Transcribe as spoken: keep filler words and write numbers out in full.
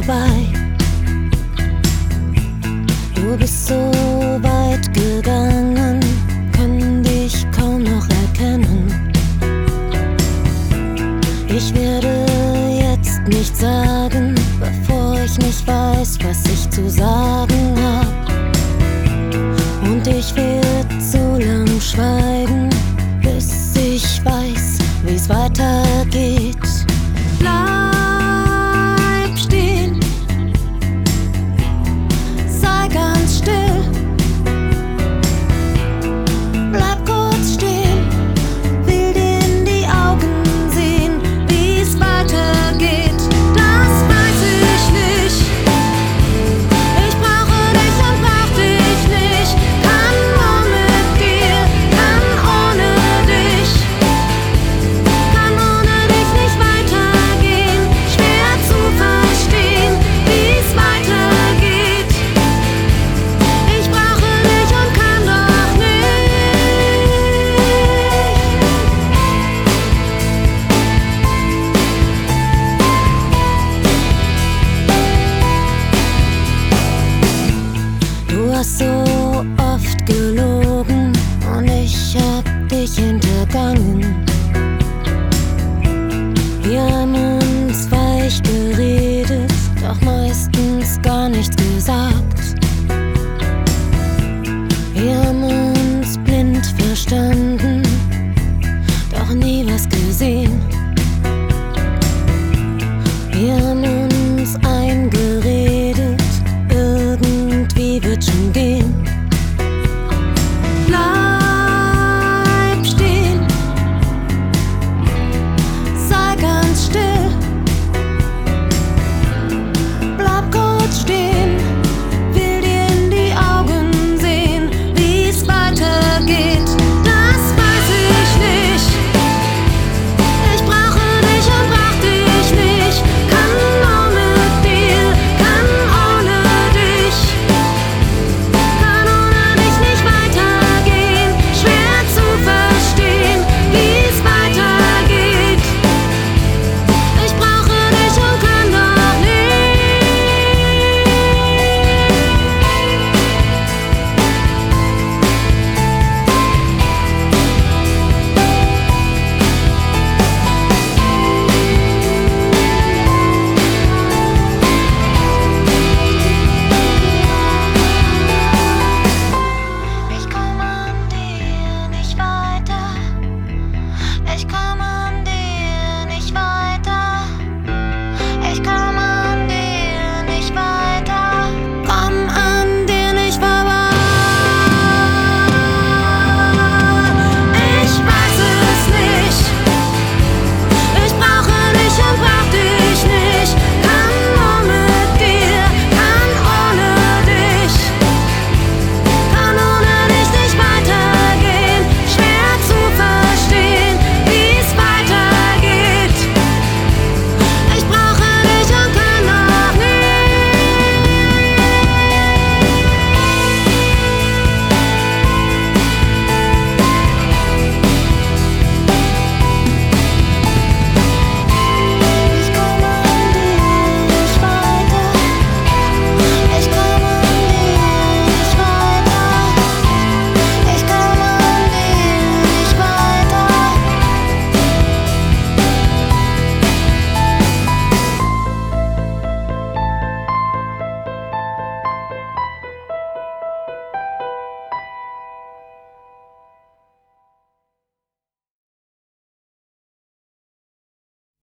vorbei. Du bist so weit gegangen, kann dich kaum noch erkennen. Ich werde jetzt nichts sagen, bevor ich nicht weiß, was ich zu sagen hab. Und ich werd so lang schweigen, bis ich weiß, wie's weitergeht. Bleib stehen, sei ganz still. Bleib kurz stehen, will dir in die Augen sehen, wie's weitergeht. Das weiß ich nicht. Ich brauche dich und brauch dich nicht. Kann nur mit dir, kann ohne dich. Kann ohne dich nicht weitergehen. Schwer zu verstehen, wie's weitergeht. Ich brauche dich und kann doch nicht. Du hast so oft gelogen und ich hab dich hintergangen. Wir haben uns weich geredet, doch meistens gar nichts gesagt.